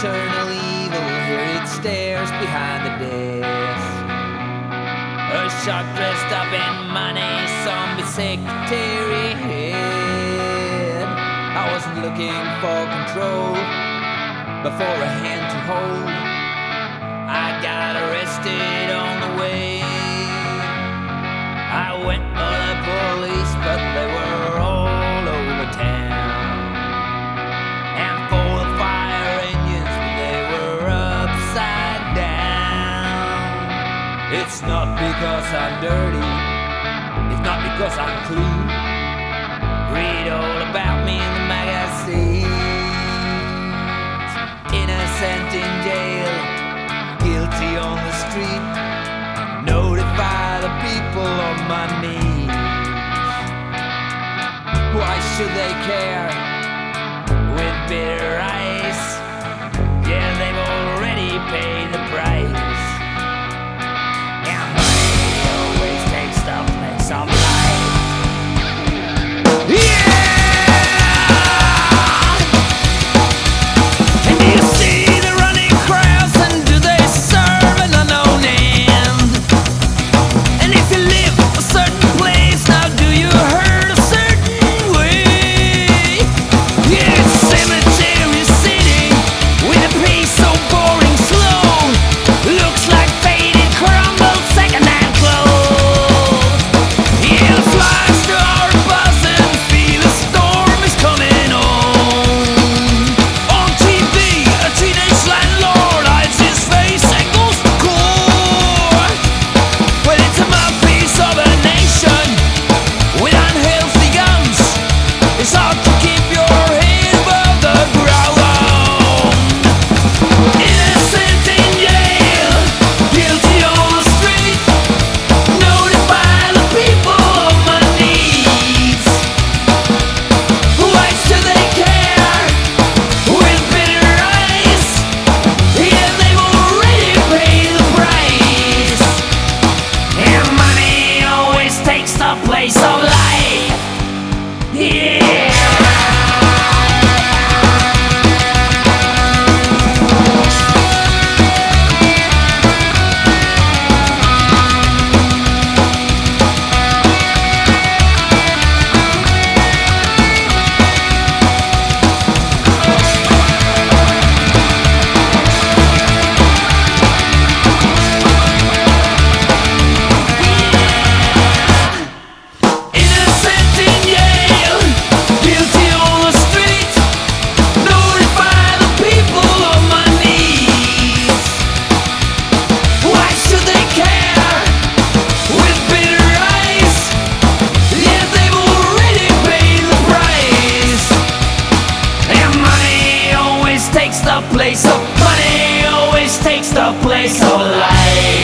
eternal evil, here it stares behind the desk. A shark dressed up in money, zombie secretary head. I wasn't looking for control, but for a hand to hold. I got arrested on the way. I went for the police, but they were all over town. And for the fire engines, they were upside down. It's not because I'm dirty, it's not because I'm clean. Read all about me in the magazines. Innocent in jail, guilty on the street. Notify the people on my knees. Why should they care? With bitter ice, yeah, they've already paid the price. And money always takes the place of life. Yeah! And do you see the running crowds, and do they serve an unknown end? And if you live a certain place, now do you hurt a certain way? Yeah, cemetery city with a pace so boring slow. Looks like faded, crumbled, second-hand clothes. Yeah, the flies are buzzing, feel a storm is coming on. On TV, a teenage landlord hides his face and goes to court. Well, it's a mouthpiece of a nation with unhealthy guns. It's hard to keep your head above the ground. Innocent in jail, guilty on the street. Notify the people of my needs. Why should they care? With bitter eyes, yeah, they've already paid the price. And money always takes the place of life. Yeah. Innocent in jail, guilty on the street. Notify the people of my needs. Why should they care? With bitter eyes, yeah, they've already paid the price. And money always takes the place of life.